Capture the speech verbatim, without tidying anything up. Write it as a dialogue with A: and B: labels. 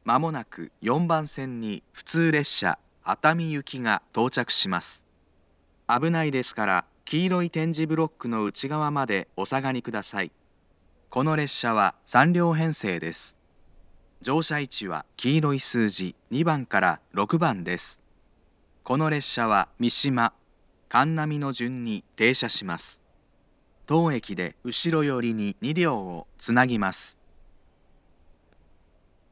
A: まもなくよんばん線に普通列車熱海行きが到着します。危ないですから黄色い点字ブロックの内側までお下がりください。この列車はさん両編成です。乗車位置は黄色い数字にばんからろくばんです。この列車は三島、神波の順に停車します。当駅で後ろ寄りにに両をつなぎます。